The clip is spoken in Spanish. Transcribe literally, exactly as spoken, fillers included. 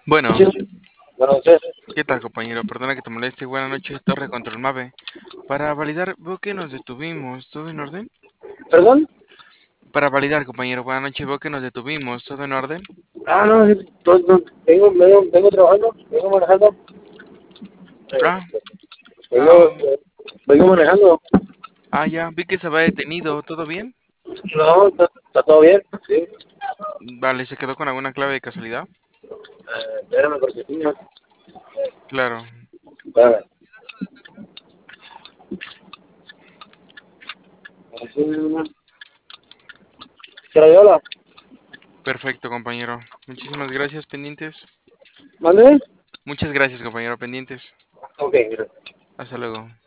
Bueno, Sí, bueno, sí. ¿qué tal, compañero? Perdona que te moleste. Buenas noches, Torre Control Mave. Para validar, veo que nos detuvimos. ¿Todo en orden? ¿Perdón? Para validar, compañero. Buenas noches, veo que nos detuvimos. ¿Todo en orden? Ah, no, sí, no, no, vengo, vengo, vengo trabajando, vengo manejando. Ah, Este, vengo, ah, vengo manejando. ah, ya. Vi que se había detenido. ¿Todo bien? No, está, está todo bien. Sí. Vale, ¿se quedó con alguna clave de casualidad? Eh, espérame, porque sí, no. Claro. Espérame. Así, no. ¿Crayola? Perfecto, compañero. Muchísimas gracias, pendientes. ¿Mande? Muchas gracias, compañero, pendientes. Ok, gracias. Hasta luego.